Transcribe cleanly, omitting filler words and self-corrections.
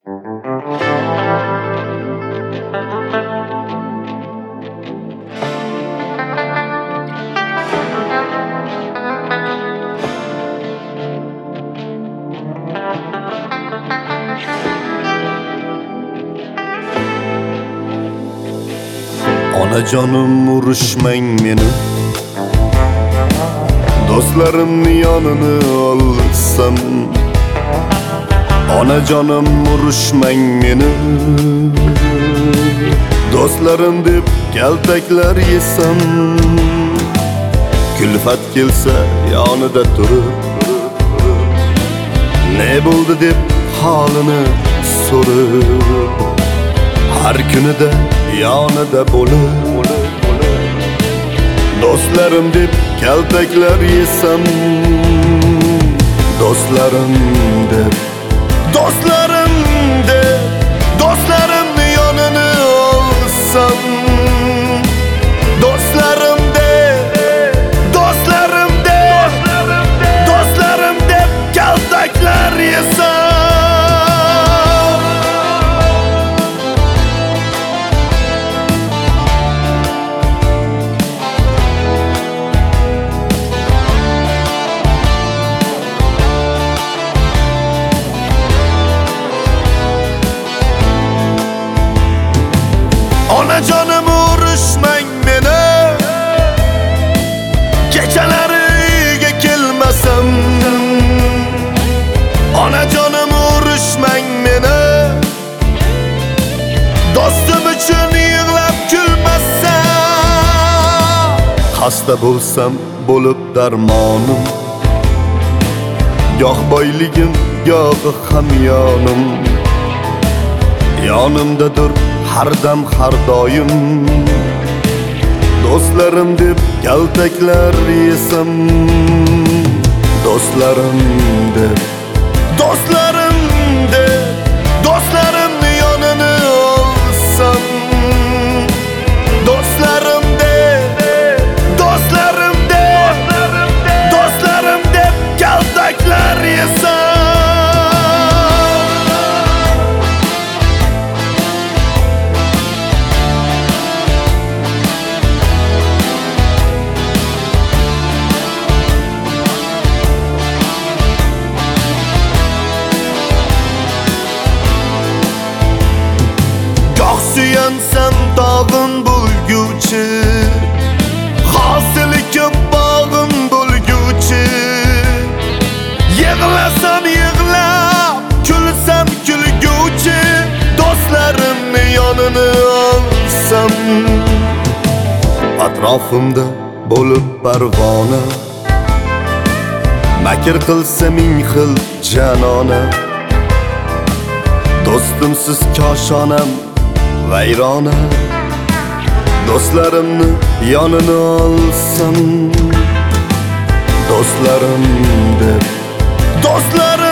Onajonim urushmang meni, do'stlarimni yonini olsam. Onajonim urushmang meni, do'stlarim deb kaltaklar yesam. Kulfat kelsa yonida turib, ne bo'ldi deb holini so'rib, har kunida yonida bo'lib, do'stlarim deb kaltaklar yesam. Do'stlarim deb, do'stlarimni yonini olsam. Do'stlarim deb kaltaklar yesam. Onajonim urushmang meni, kechalari uyga kelmasam. Onajonim urushmang meni, do'stim uchun yig'lab kulmasam. Xasta bo'lsam bo'lib darmonim, goh boyligim, goh hamyonim. Yonimdadir har dam har doim, do'stlarim deb kaltaklar yesam. Do'stlarim deb, do'stlarimni yonini olsam. Do'stlarim deb kaltaklar yesam. Suyansam tog'im bo'lguchi, hosili ko'p bog'im bo'lguchi. Yig'lasam yig'lab, kulsam kulguchi, do'stlarimni yonini olsam. Atrofimda bo'lib parvona, makr qilsa ming xil janona. Do'stimsiz koshonam vayrona, do'stlarimni yonini olsam. Do'stlarim deb,